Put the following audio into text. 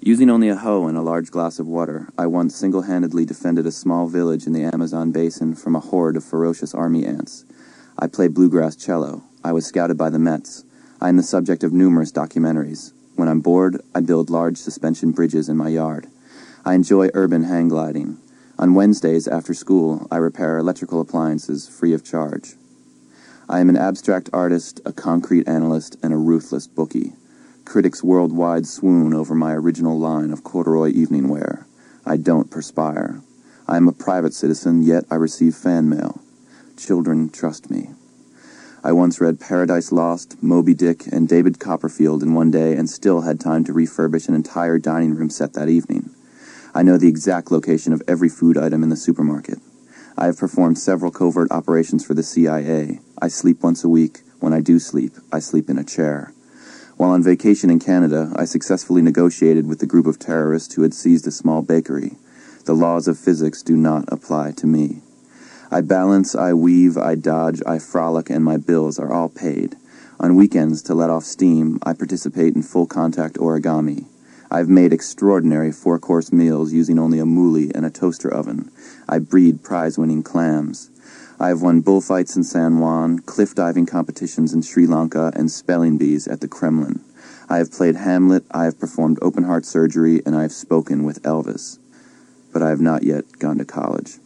Using only a hoe and a large glass of water, I once single-handedly defended a small village in the Amazon basin from a horde of ferocious army ants. I play bluegrass cello. I was scouted by the Mets. I am the subject of numerous documentaries. When I'm bored, I build large suspension bridges in my yard. I enjoy urban hang gliding. On Wednesdays after school, I repair electrical appliances free of charge. I am an abstract artist, a concrete analyst, and a ruthless bookie. Critics worldwide swoon over my original line of corduroy evening wear. I don't perspire. I am a private citizen, yet I receive fan mail. Children trust me. I once read Paradise Lost, Moby Dick, and David Copperfield in one day and still had time to refurbish an entire dining room set that evening. I know the exact location of every food item in the supermarket. I have performed several covert operations for the CIA. I sleep once a week. When I do sleep, I sleep in a chair. While on vacation in Canada, I successfully negotiated with the group of terrorists who had seized a small bakery. The laws of physics do not apply to me. I balance, I weave, I dodge, I frolic, and my bills are all paid. On weekends, to let off steam, I participate in full-contact origami. I've made extraordinary four-course meals using only a moulie and a toaster oven. I breed prize-winning clams. I have won bullfights in San Juan, cliff diving competitions in Sri Lanka, and spelling bees at the Kremlin. I have played Hamlet, I have performed open-heart surgery, and I have spoken with Elvis. But I have not yet gone to college.